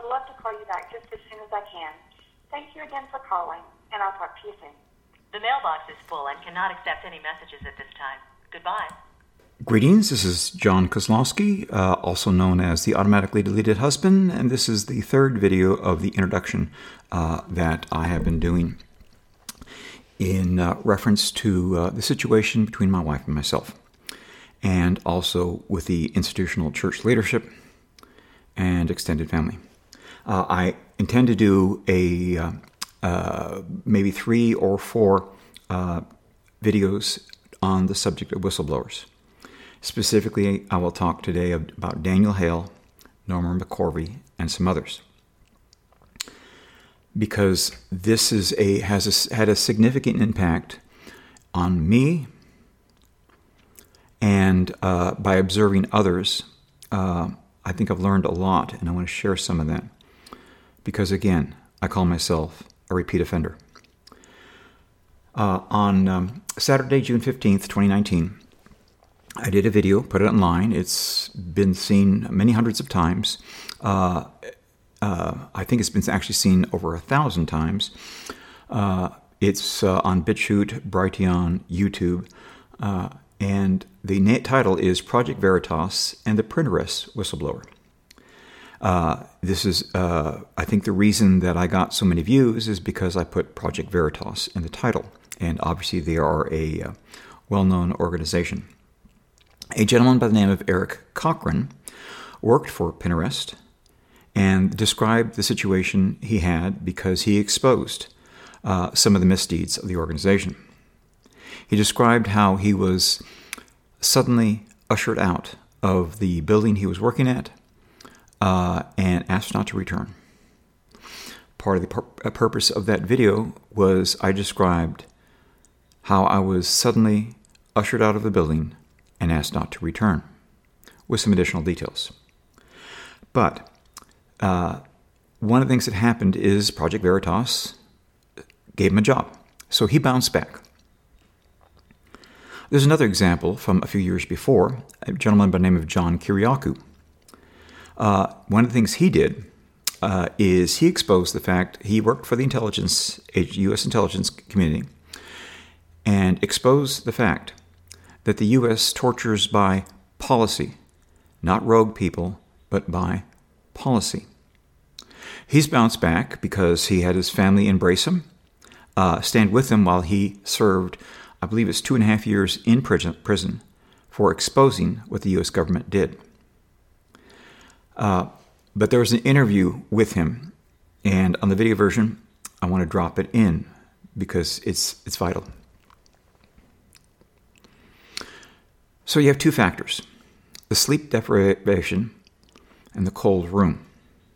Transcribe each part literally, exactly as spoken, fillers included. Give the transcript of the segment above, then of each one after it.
would love to call you back just as soon as I can. Thank you again for calling, and I'll talk to you soon. The mailbox is full and cannot accept any messages at this time. Goodbye. Greetings, this is John Kozlowski, uh, also known as the Automatically Deleted Husband, and this is the third video of the introduction uh, that I have been doing in uh, reference to uh, the situation between my wife and myself, and also with the institutional church leadership and extended family. Uh, I intend to do a uh, uh, maybe three or four uh, videos on the subject of whistleblowers. Specifically, I will talk today about Daniel Hale, Norman McCorvey, and some others, because this is a has a, had a significant impact on me, and uh, by observing others, uh, I think I've learned a lot, and I want to share some of that, because again, I call myself a repeat offender. Uh, on um, Saturday, June fifteenth, twenty nineteen, I did a video, put it online. It's been seen many hundreds of times. Uh, uh, I think it's been actually seen over a thousand times. Uh, it's uh, on BitChute, Brighteon, YouTube, uh, and the na- title is Project Veritas and the Pinterest Whistleblower. Uh, this is, uh, I think the reason that I got so many views is because I put Project Veritas in the title, and obviously they are a uh, well-known organization. A gentleman by the name of Eric Cochran worked for Pinterest and described the situation he had because he exposed uh, some of the misdeeds of the organization. He described how he was suddenly ushered out of the building he was working at uh, and asked not to return. Part of the pur- purpose of that video was I described how I was suddenly ushered out of the building and asked not to return, with some additional details. But uh, one of the things that happened is Project Veritas gave him a job, so he bounced back. There's another example from a few years before, a gentleman by the name of John Kiriakou. Uh, one of the things he did uh, is he exposed the fact he worked for the intelligence, U S intelligence community, and exposed the fact that the U S tortures by policy, not rogue people, but by policy. He's bounced back because he had his family embrace him, uh, stand with him while he served, I believe it's two and a half years in prison, prison for exposing what the U S government did. Uh, but there was an interview with him, and on the video version, I want to drop it in because it's it's vital. So you have two factors, the sleep deprivation and the cold room.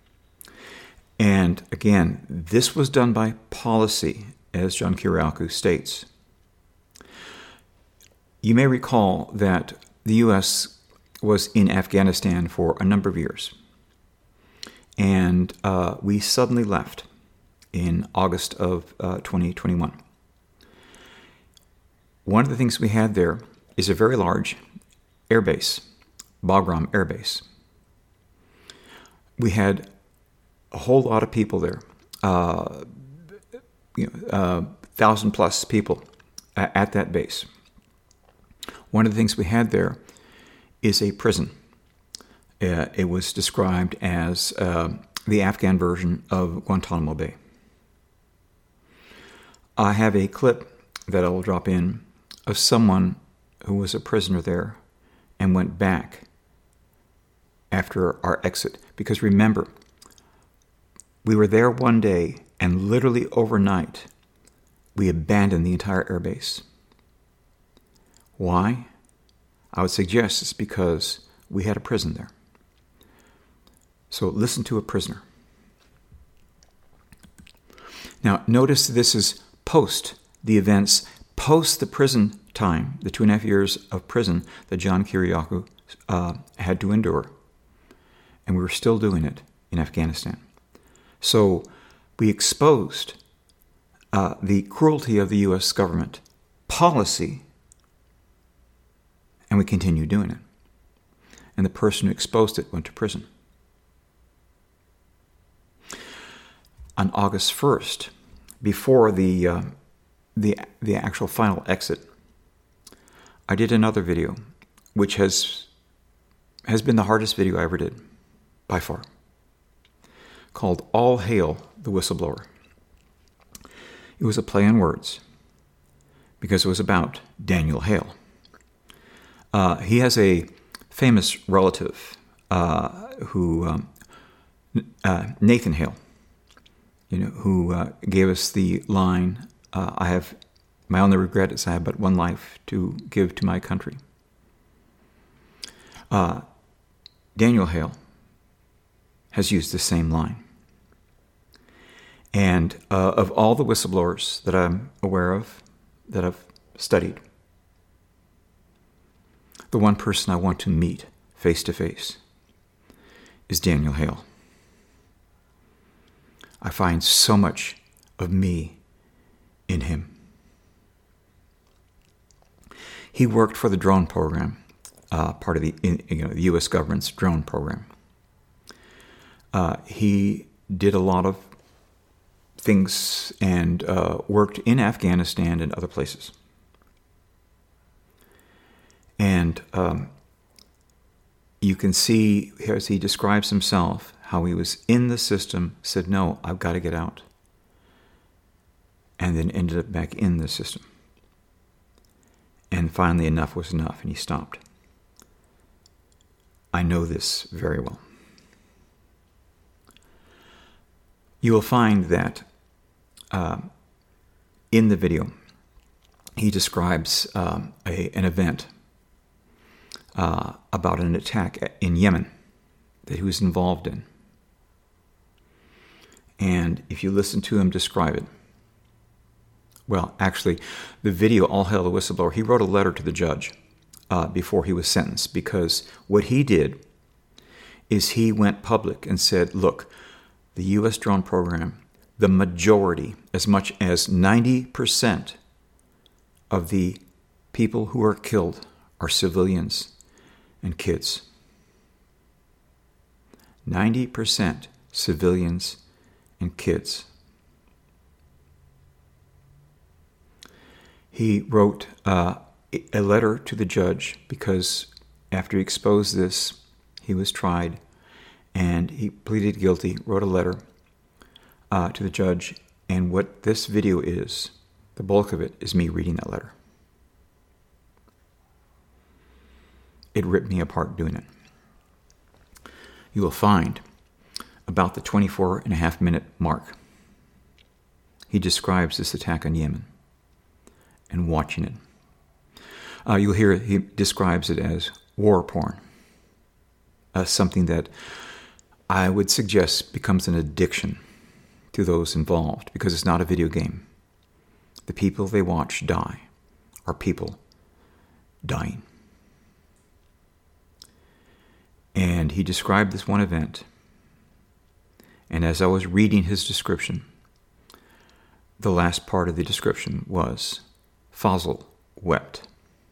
And again, this was done by policy, as John Kiriakou states. You may recall that the U S was in Afghanistan for a number of years. And uh, we suddenly left in August of uh, twenty twenty-one. One of the things we had there is a very large air base, Bagram Air Base. We had a whole lot of people there, uh, you know, uh, thousand plus people at, at that base. One of the things we had there is a prison. Uh, it was described as uh, the Afghan version of Guantanamo Bay. I have a clip that I will drop in of someone who was a prisoner there and went back after our exit. Because remember, we were there one day and literally overnight, we abandoned the entire airbase. Why? I would suggest it's because we had a prison there. So listen to a prisoner. Now, notice this is post the events, post the prison time, the two and a half years of prison that John Kiriakou uh, had to endure. And we were still doing it in Afghanistan. So we exposed uh, the cruelty of the U S government policy, and we continue doing it. And the person who exposed it went to prison. on August first, before the, uh, the, the actual final exit, I did another video, which has, has been the hardest video I ever did, by far, called All Hail the Whistleblower. It was a play on words, because it was about Daniel Hale. Uh, he has a famous relative uh, who, um, uh, Nathan Hale, you know, who uh, gave us the line, uh, I have, my only regret is I have but one life to give to my country. Uh, Daniel Hale has used the same line. And uh, of all the whistleblowers that I'm aware of, that I've studied, the one person I want to meet face to face is Daniel Hale. I find so much of me in him. He worked for the drone program, uh, part of the you know the U S government's drone program. Uh, he did a lot of things and uh, worked in Afghanistan and other places. And um, you can see, as he describes himself, how he was in the system, said, no, I've got to get out. And then ended up back in the system. And finally enough was enough, and he stopped. I know this very well. You will find that uh, in the video, he describes um, a, an event uh, about an attack in Yemen that he was involved in. And if you listen to him describe it, well, actually, the video, All Hail the Whistleblower, he wrote a letter to the judge uh, before he was sentenced, because what he did is he went public and said, look, the U S drone program, the majority, as much as ninety percent of the people who are killed are civilians and kids. ninety percent civilians and kids. He wrote uh, a letter to the judge because after he exposed this, he was tried and he pleaded guilty, wrote a letter uh, to the judge. And what this video is, the bulk of it, is me reading that letter. It ripped me apart doing it. You will find about the twenty-four and a half minute mark, he describes this attack on Yemen and watching it. Uh, you'll hear he describes it as war porn, uh, something that I would suggest becomes an addiction to those involved, because it's not a video game. The people they watch die are people dying. And he described this one event, and as I was reading his description, the last part of the description was, Fazl wept.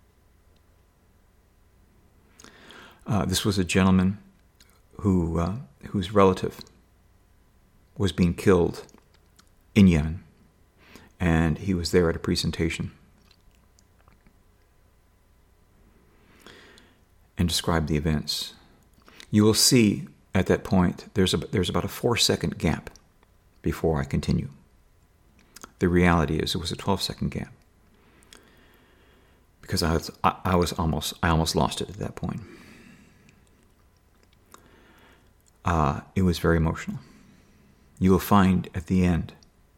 Uh, this was a gentleman who uh, whose relative was being killed in Yemen, and he was there at a presentation and described the events. You will see at that point there's a, there's about a four second gap before I continue. The reality is it was a twelve second gap, because I was I, I was almost I almost lost it at that point. Uh, it was very emotional. You will find at the end,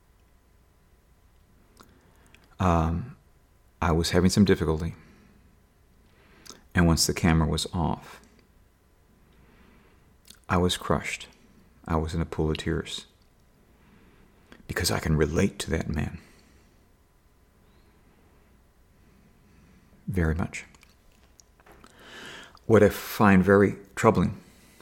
um, I was having some difficulty, and once the camera was off, I was crushed. I was in a pool of tears, because I can relate to that man very much. What I find very troubling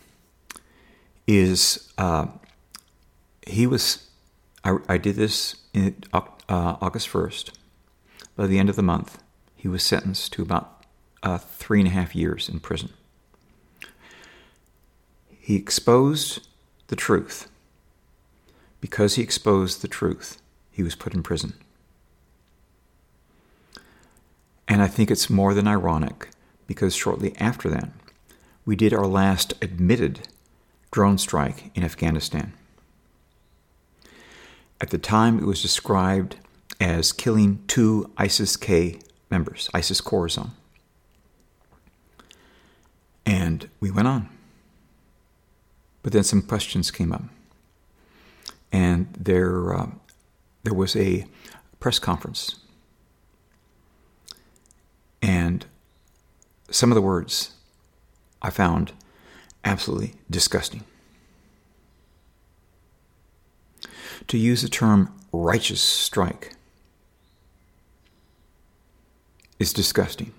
is uh, he was, I, I did this in uh, August first. By the end of the month, he was sentenced to about uh, three and a half years in prison. He exposed the truth Because he exposed the truth, he was put in prison. And I think it's more than ironic, because shortly after that, we did our last admitted drone strike in Afghanistan. At the time, it was described as killing two ISIS-K members, ISIS Khorasan. And we went on. But then some questions came up. And there, uh, there was a press conference. And some of the words I found absolutely disgusting. To use the term righteous strike is disgusting.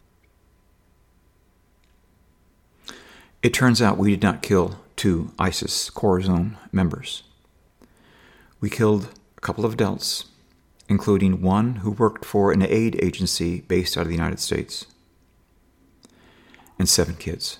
It turns out we did not kill two ISIS Khorasan members. We killed a couple of adults, including one who worked for an aid agency based out of the United States, and seven kids.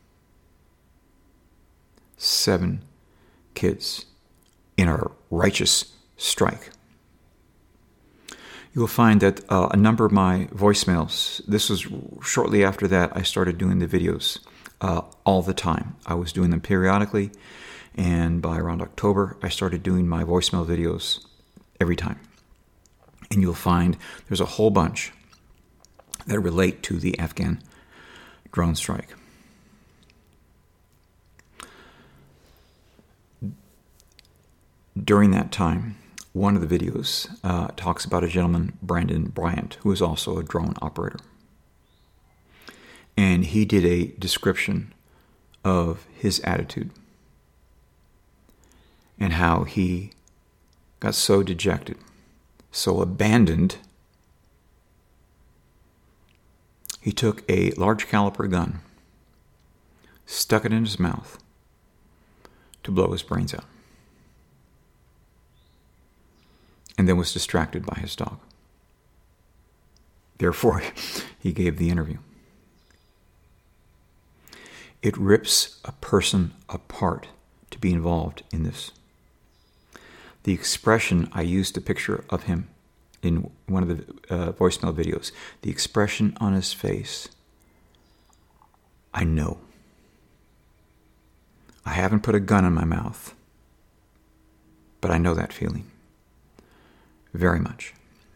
Seven kids in our righteous strike. You will find that uh, a number of my voicemails, this was shortly after that I started doing the videos uh, all the time. I was doing them periodically, and by around October, I started doing my voicemail videos every time. And you'll find there's a whole bunch that relate to the Afghan drone strike. During that time, one of the videos uh, talks about a gentleman, Brandon Bryant, who is also a drone operator. And he did a description of his attitude and how he got so dejected, so abandoned, he took a large caliber gun, stuck it in his mouth to blow his brains out, and then was distracted by his dog. Therefore, he gave the interview. It rips a person apart to be involved in this. The expression I used a picture of him in one of the uh, voicemail videos, the expression on his face, I know. I haven't put a gun in my mouth, but I know that feeling very much.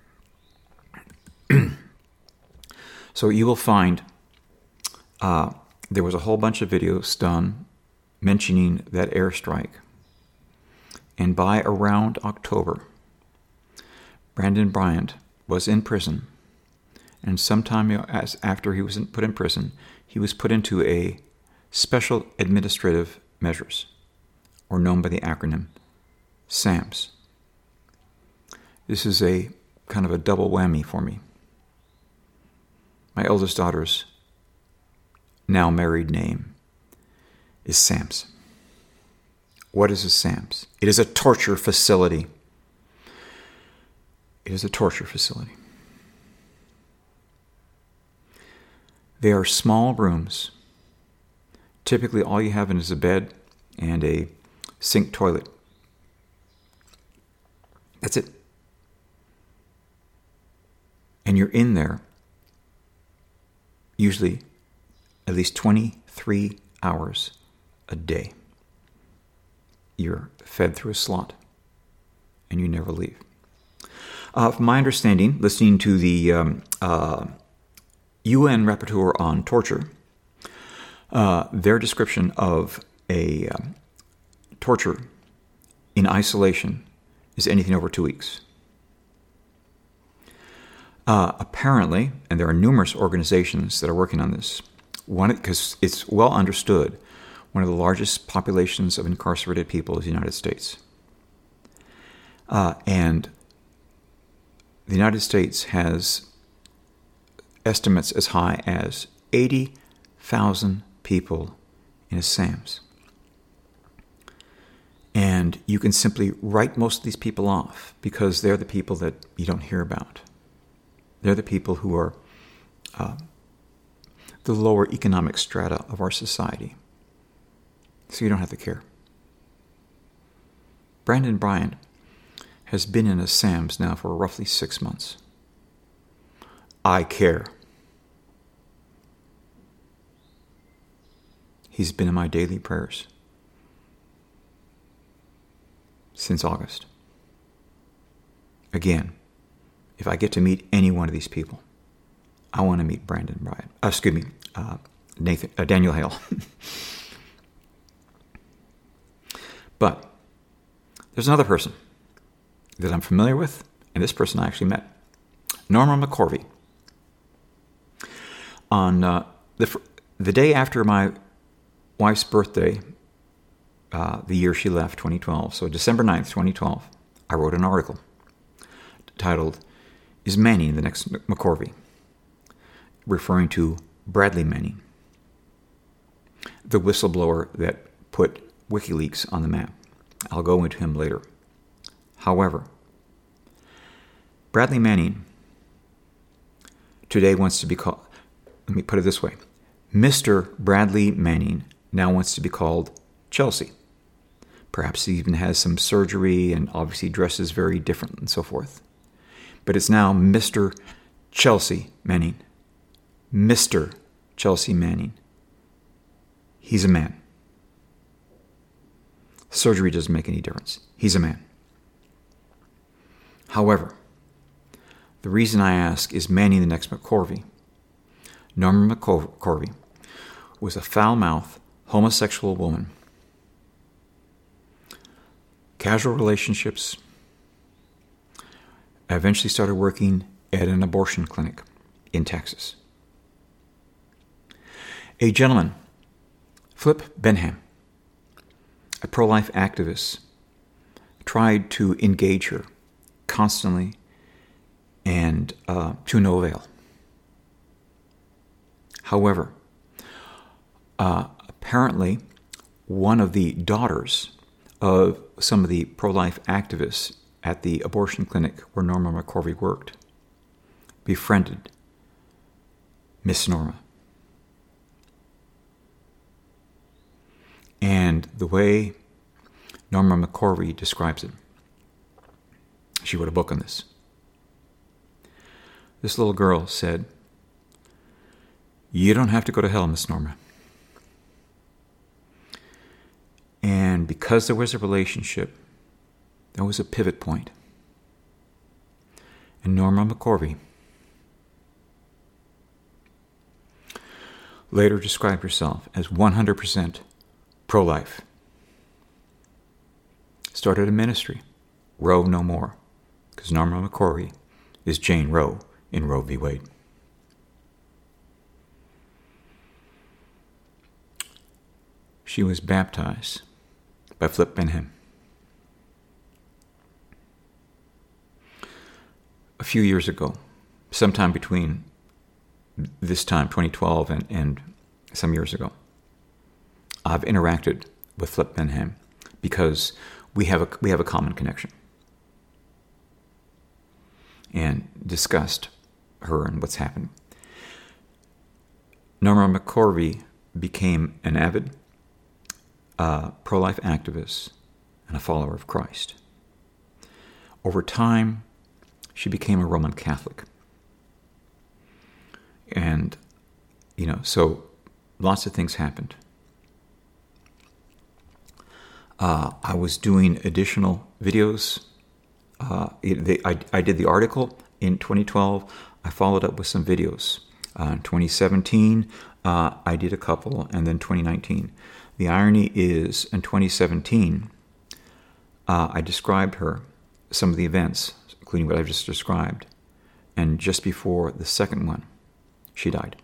So you will find uh, there was a whole bunch of videos done mentioning that airstrike. And by around October, Brandon Bryant was in prison. And sometime as after he was in, put in prison, he was put into a special administrative measures, or known by the acronym SAMS. This is a kind of a double whammy for me. My eldest daughter's now married name is SAMS. What is a SAMS? It is a torture facility. It is a torture facility. They are small rooms. Typically, all you have is a bed and a sink toilet. That's it. And you're in there usually at least twenty-three hours a day. You're fed through a slot, and you never leave. Uh, from my understanding, listening to the um, uh, U N Rapporteur on Torture, uh, their description of a um, torture in isolation is anything over two weeks. Uh, apparently, and there are numerous organizations that are working on this, one because it's well understood, one of the largest populations of incarcerated people is the United States. Uh, and the United States has estimates as high as eighty thousand people in a SAMS. And you can simply write most of these people off because they're the people that you don't hear about. They're the people who are uh, the lower economic strata of our society. So you don't have to care. Brandon Bryant has been in a SAMS now for roughly six months. I care. He's been in my daily prayers since August. Again, if I get to meet any one of these people, I want to meet Brandon Bryant. Uh, excuse me, uh, Nathan, uh, Daniel Hale. But there's another person that I'm familiar with, and this person I actually met, Norma McCorvey. On uh, the the day after my wife's birthday, uh, the year she left, twenty twelve, so December ninth, twenty twelve, I wrote an article titled, "Is Manning the Next McCorvey?" referring to Bradley Manning, the whistleblower that put WikiLeaks on the map. I'll go into him later. However, Bradley Manning today wants to be called, let me put it this way, Mister Bradley Manning now wants to be called Chelsea. Perhaps he even has some surgery and obviously dresses very different and so forth. But it's now Mister Chelsea Manning. Mister Chelsea Manning. He's a man. Surgery doesn't make any difference. He's a man. However, the reason I ask, is Manning the next McCorvey? Norma McCorvey was a foul-mouthed, homosexual woman. Casual relationships. I eventually started working at an abortion clinic in Texas. A gentleman, Flip Benham, a pro-life activist, tried to engage her constantly and uh, to no avail. However, uh, apparently one of the daughters of some of the pro-life activists at the abortion clinic where Norma McCorvey worked befriended Miss Norma. And the way Norma McCorvey describes it, she wrote a book on this. This little girl said, "You don't have to go to hell, Miss Norma." And because there was a relationship, there was a pivot point. And Norma McCorvey later described herself as one hundred percent pro-life. Started a ministry, Roe No More, because Norma McCorvey is Jane Roe in Roe v. Wade. She was baptized by Flip Benham. A few years ago, sometime between this time, twenty twelve, and, and some years ago, I've interacted with Flip Benham because we have a we have a common connection, and discussed her and what's happened. Norma McCorvey became an avid uh, pro-life activist and a follower of Christ. Over time, she became a Roman Catholic. And, you know, so lots of things happened. Uh, I was doing additional videos. Uh, it, they, I, I did the article in twenty twelve. I followed up with some videos. Uh, in twenty seventeen, uh, I did a couple, and then twenty nineteen. The irony is, in twenty seventeen, uh, I described her, some of the events, including what I've just described, and just before the second one, she died.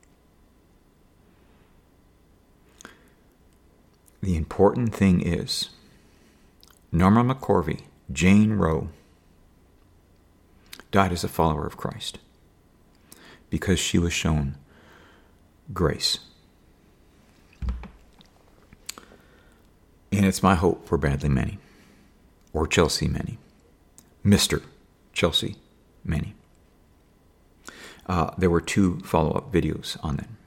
The important thing is, Norma McCorvey, Jane Roe, died as a follower of Christ because she was shown grace. And it's my hope for Bradley Manning, or Chelsea Manning, Mister Chelsea Manning. Uh, there were two follow-up videos on that.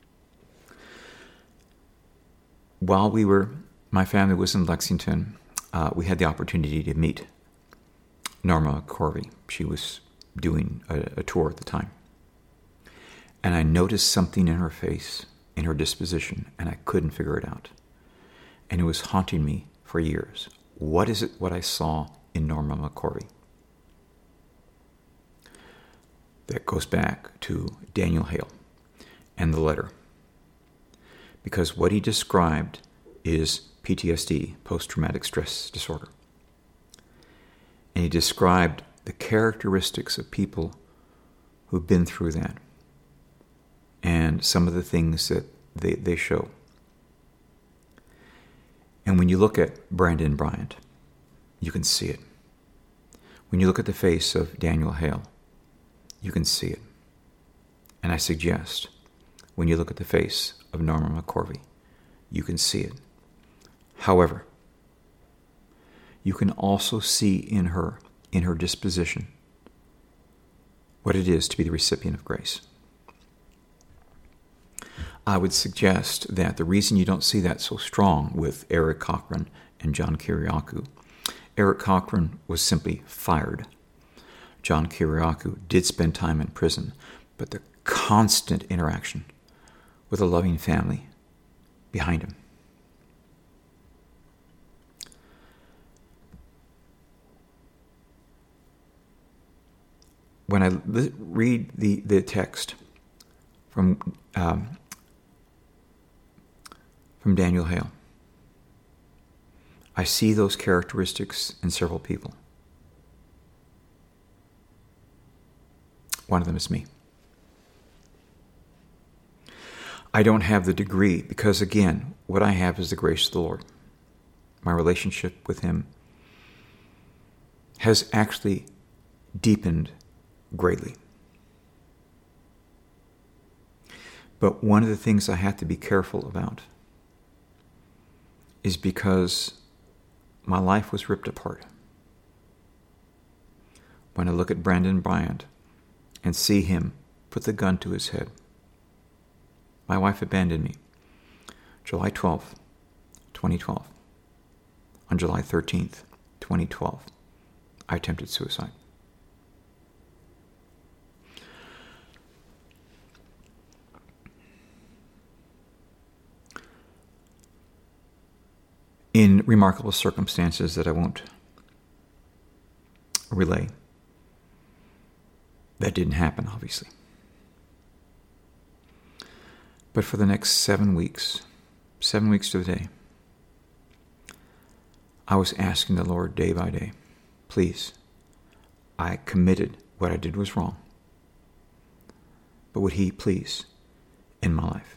While we were, my family was in Lexington, uh, we had the opportunity to meet Norma McCorvey. She was doing a, a tour at the time. And I noticed something in her face, in her disposition, and I couldn't figure it out. And it was haunting me for years. What is it what I saw in Norma McCorvey? That goes back to Daniel Hale and the letter. Because what he described is P T S D, post-traumatic stress disorder. And he described the characteristics of people who've been through that and some of the things that they, they show. And when you look at Brandon Bryant, you can see it. When you look at the face of Daniel Hale, you can see it. And I suggest, when you look at the face of Norma McCorvey, you can see it. However, you can also see in her, in her disposition, what it is to be the recipient of grace. I would suggest that the reason you don't see that so strong with Eric Cochran and John Kiriakou, Eric Cochran was simply fired. John Kiriakou did spend time in prison, but the constant interaction with a loving family behind him. When I li- read the, the text from um, from Daniel Hale, I see those characteristics in several people. One of them is me. I don't have the degree because, again, what I have is the grace of the Lord. My relationship with Him has actually deepened greatly. But one of the things I have to be careful about is because my life was ripped apart. When I look at Brandon Bryant and see him put the gun to his head, my wife abandoned me July twelfth, twenty twelve. On July thirteenth, twenty twelve, I attempted suicide. In remarkable circumstances that I won't relay. That didn't happen, obviously. But for the next seven weeks, seven weeks to the day, I was asking the Lord day by day, please, I committed what I did was wrong, but would He please end my life?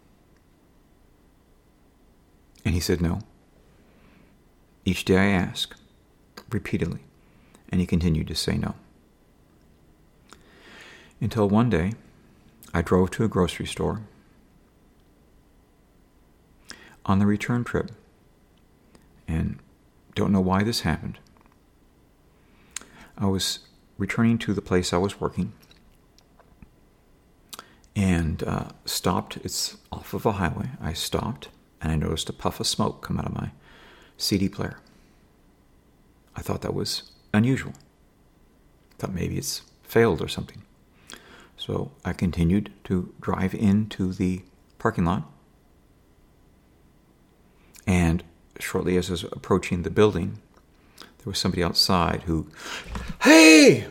And He said no. Each day I asked, repeatedly, and He continued to say no. Until one day, I drove to a grocery store. On the return trip, and don't know why this happened, I was returning to the place I was working and uh, stopped. It's off of a highway. I stopped and I noticed a puff of smoke come out of my C D player. I thought that was unusual. Thought maybe it's failed or something. So I continued to drive into the parking lot. And shortly as I was approaching the building, there was somebody outside who, hey!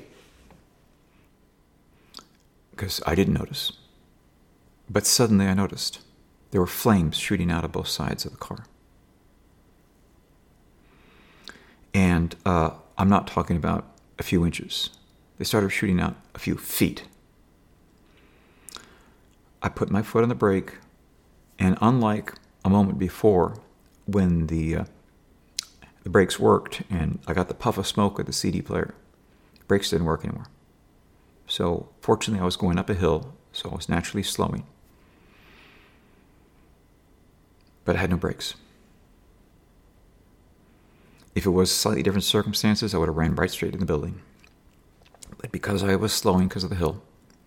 Because I didn't notice. But suddenly I noticed there were flames shooting out of both sides of the car. And uh, I'm not talking about a few inches. They started shooting out a few feet. I put my foot on the brake, and unlike a moment before when the uh, the brakes worked and I got the puff of smoke with the C D player, brakes didn't work anymore. So fortunately I was going up a hill, so I was naturally slowing. But I had no brakes. If it was slightly different circumstances, I would have ran right straight in the building. But because I was slowing because of the hill,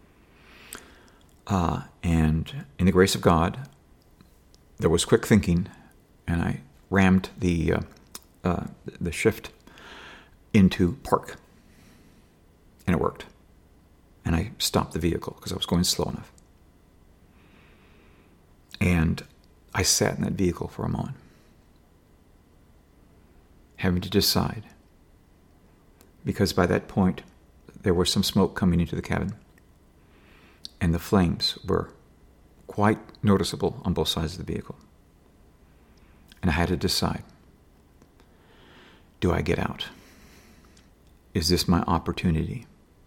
uh, and in the grace of God, there was quick thinking, and I rammed the uh, uh, the shift into park. And it worked. And I stopped the vehicle because I was going slow enough. And I sat in that vehicle for a moment, having to decide. Because by that point, there was some smoke coming into the cabin. And the flames were quite noticeable on both sides of the vehicle. And I had to decide, do I get out? Is this my opportunity?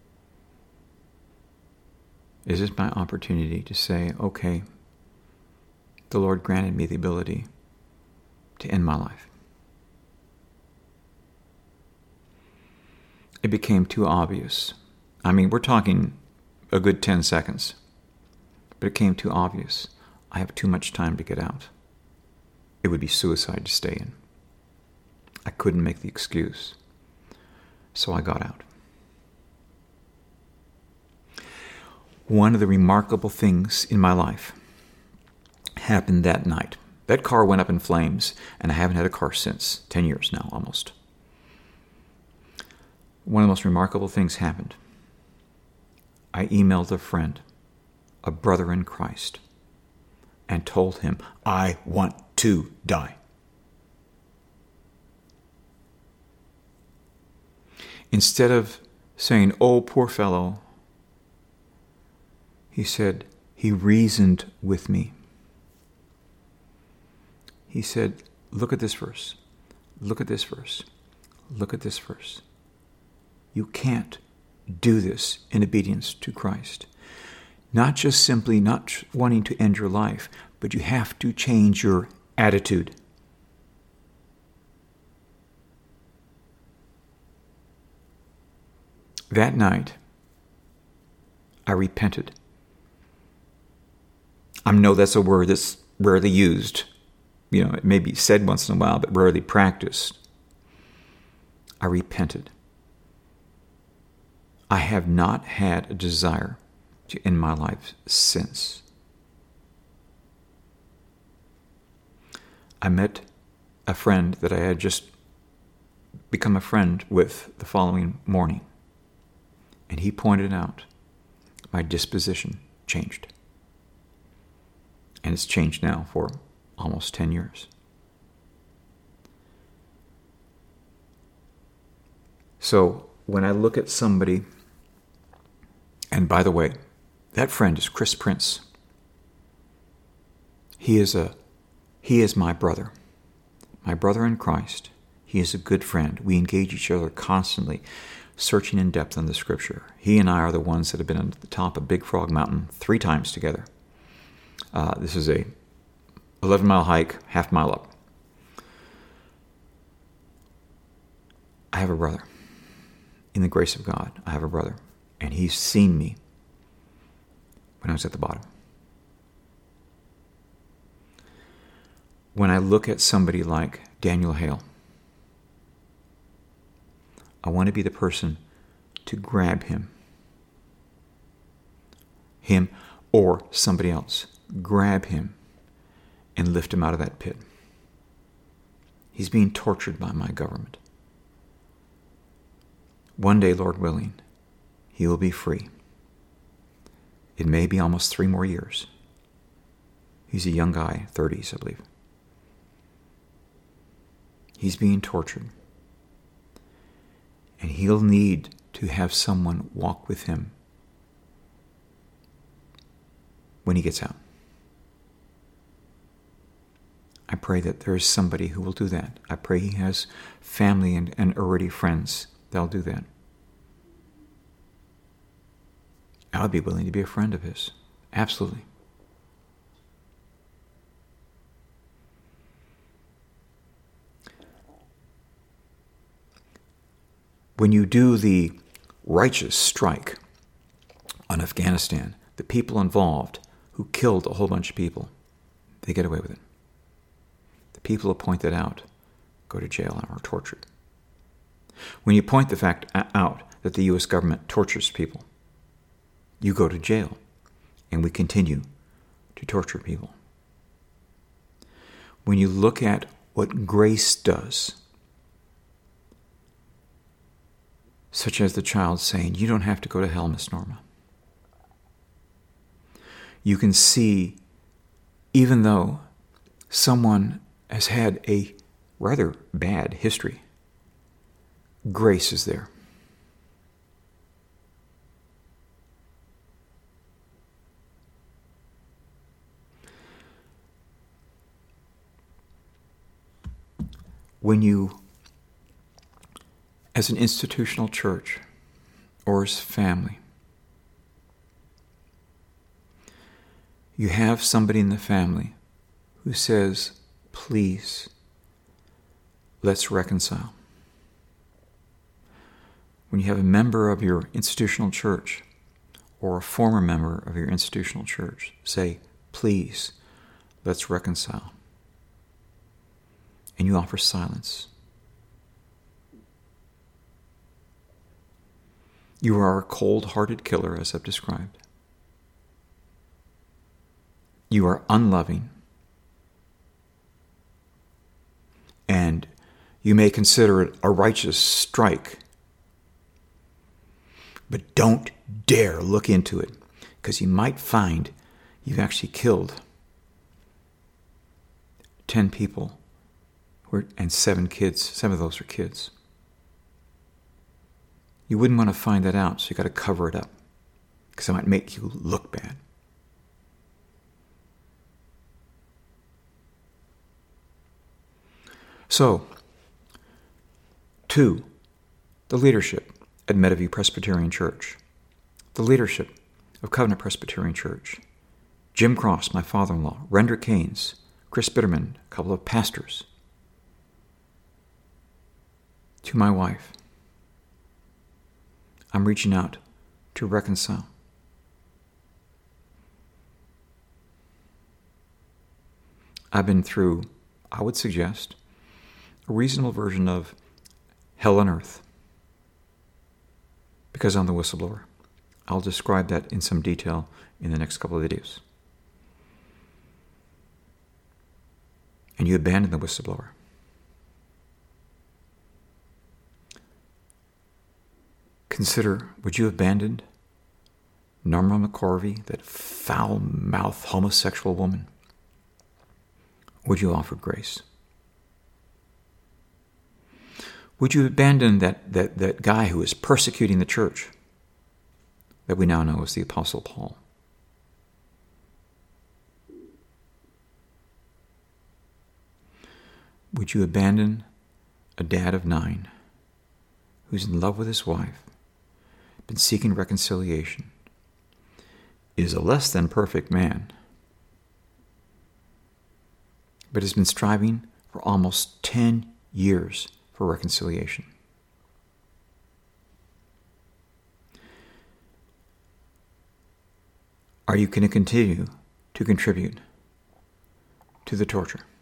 Is this my opportunity to say, okay, the Lord granted me the ability to end my life? It became too obvious. I mean, we're talking a good ten seconds. But it became too obvious. I have too much time to get out. It would be suicide to stay in. I couldn't make the excuse. So I got out. One of the remarkable things in my life happened that night. That car went up in flames, and I haven't had a car since. Ten years now, almost. One of the most remarkable things happened. I emailed a friend, a brother in Christ, and told him, I want to die. Instead of saying, oh, poor fellow, he said, he reasoned with me. He said, look at this verse. Look at this verse. Look at this verse. You can't do this in obedience to Christ. Not just simply not wanting to end your life, but you have to change your attitude. That night, I repented. I know that's a word that's rarely used. You know, it may be said once in a while, but rarely practiced. I repented. I have not had a desire to end my life since. I met a friend that I had just become a friend with the following morning. And he pointed out my disposition changed. And it's changed now for almost ten years. So when I look at somebody, and by the way, that friend is Chris Prince. He is a, he is my brother, my brother in Christ. He is a good friend. We engage each other constantly, searching in depth on the Scripture. He and I are the ones that have been at the top of Big Frog Mountain three times together. Uh, this is a eleven mile hike, half mile up. I have a brother. In the grace of God, I have a brother. And he's seen me when I was at the bottom. When I look at somebody like Daniel Hale, I want to be the person to grab him. Him or somebody else. Grab him and lift him out of that pit. He's being tortured by my government. One day, Lord willing, he will be free. It may be almost three more years. He's a young guy, thirties, I believe. He's being tortured. And he'll need to have someone walk with him when he gets out. I pray that there is somebody who will do that. I pray he has family and, and already friends that'll do that. I would be willing to be a friend of his. Absolutely. When you do the righteous strike on Afghanistan, the people involved who killed a whole bunch of people, they get away with it. The people who point that out go to jail and are tortured. When you point the fact out that the U S government tortures people, you go to jail, and we continue to torture people. When you look at what grace does such as the child saying, "You don't have to go to hell, Miss Norma." You can see, even though someone has had a rather bad history, grace is there. When you, as an institutional church or as family, you have somebody in the family who says, "Please, let's reconcile." When you have a member of your institutional church or a former member of your institutional church say, "Please, let's reconcile," and you offer silence, you are a cold-hearted killer, as I've described. You are unloving, and you may consider it a righteous strike, but don't dare look into it, because you might find you've actually killed ten people and seven kids. Seven of those are kids. You wouldn't want to find that out, so you got to cover it up, because it might make you look bad. So, two, the leadership at Meadowview Presbyterian Church, the leadership of Covenant Presbyterian Church, Jim Cross, my father-in-law, Render Keynes, Chris Bitterman, a couple of pastors, to my wife, I'm reaching out to reconcile. I've been through, I would suggest, a reasonable version of hell on earth, because I'm the whistleblower. I'll describe that in some detail in the next couple of videos. And you abandon the whistleblower. Consider, would you have abandoned Norma McCorvey, that foul-mouthed homosexual woman? Would you offer grace? Would you abandon that, that, that guy who is persecuting the church, that we now know as the Apostle Paul? Would you abandon a dad of nine who's in love with his wife, been seeking reconciliation, is a less than perfect man, but has been striving for almost ten years for reconciliation? Are you going to continue to contribute to the torture?